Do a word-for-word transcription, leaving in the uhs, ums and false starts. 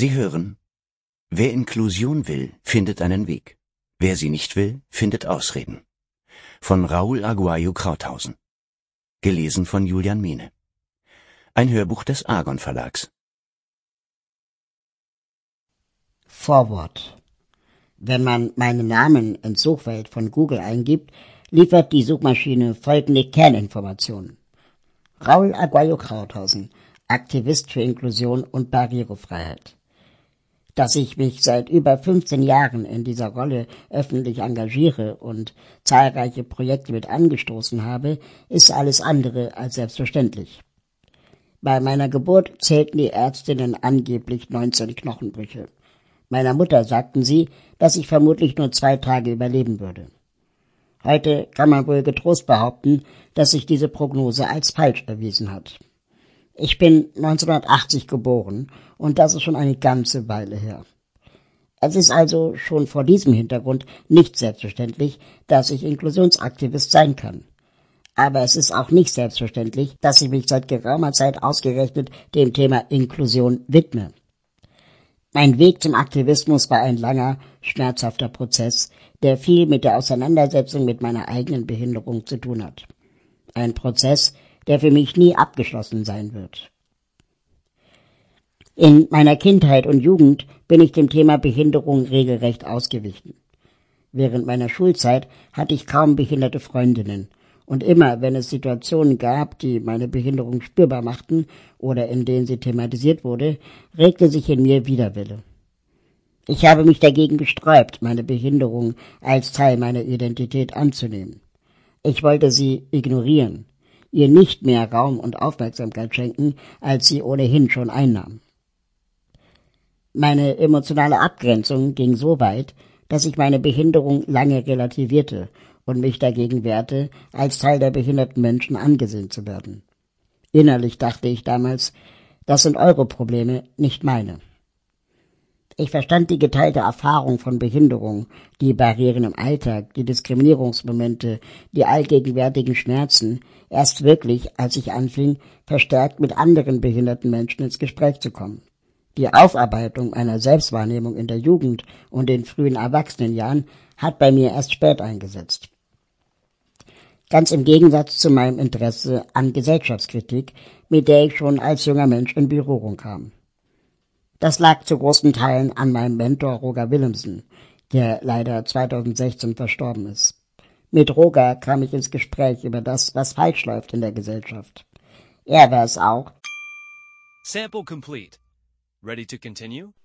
Sie hören: Wer Inklusion will, findet einen Weg. Wer sie nicht will, findet Ausreden. Von Raúl Aguayo Krauthausen. Gelesen von Julian Mehne. Ein Hörbuch des Argon Verlags. Vorwort. Wenn man meinen Namen ins Suchfeld von Google eingibt, liefert die Suchmaschine folgende Kerninformationen. Raúl Aguayo Krauthausen, Aktivist für Inklusion und Barrierefreiheit. Dass ich mich seit über fünfzehn Jahren in dieser Rolle öffentlich engagiere und zahlreiche Projekte mit angestoßen habe, ist alles andere als selbstverständlich. Bei meiner Geburt zählten die Ärztinnen angeblich neunzehn Knochenbrüche. Meiner Mutter sagten sie, dass ich vermutlich nur zwei Tage überleben würde. Heute kann man wohl getrost behaupten, dass sich diese Prognose als falsch erwiesen hat. Ich bin neunzehnhundertachtzig geboren und das ist schon eine ganze Weile her. Es ist also schon vor diesem Hintergrund nicht selbstverständlich, dass ich Inklusionsaktivist sein kann. Aber es ist auch nicht selbstverständlich, dass ich mich seit geraumer Zeit ausgerechnet dem Thema Inklusion widme. Mein Weg zum Aktivismus war ein langer, schmerzhafter Prozess, der viel mit der Auseinandersetzung mit meiner eigenen Behinderung zu tun hat. Ein Prozess, der für mich nie abgeschlossen sein wird. In meiner Kindheit und Jugend bin ich dem Thema Behinderung regelrecht ausgewichen. Während meiner Schulzeit hatte ich kaum behinderte Freundinnen, und immer, wenn es Situationen gab, die meine Behinderung spürbar machten oder in denen sie thematisiert wurde, regte sich in mir Widerwille. Ich habe mich dagegen gesträubt, meine Behinderung als Teil meiner Identität anzunehmen. Ich wollte sie ignorieren, ihr nicht mehr Raum und Aufmerksamkeit schenken, als sie ohnehin schon einnahm. Meine emotionale Abgrenzung ging so weit, dass ich meine Behinderung lange relativierte und mich dagegen wehrte, als Teil der behinderten Menschen angesehen zu werden. Innerlich dachte ich damals, das sind eure Probleme, nicht meine. Ich verstand die geteilte Erfahrung von Behinderung, die Barrieren im Alltag, die Diskriminierungsmomente, die allgegenwärtigen Schmerzen erst wirklich, als ich anfing, verstärkt mit anderen behinderten Menschen ins Gespräch zu kommen. Die Aufarbeitung einer Selbstwahrnehmung in der Jugend und den frühen Erwachsenenjahren hat bei mir erst spät eingesetzt. Ganz im Gegensatz zu meinem Interesse an Gesellschaftskritik, mit der ich schon als junger Mensch in Berührung kam. Das lag zu großen Teilen an meinem Mentor Roger Willemsen, der leider zweitausendsechzehn verstorben ist. Mit Roger kam ich ins Gespräch über das, was falsch läuft in der Gesellschaft. Er war es auch. Sample complete. Ready to continue?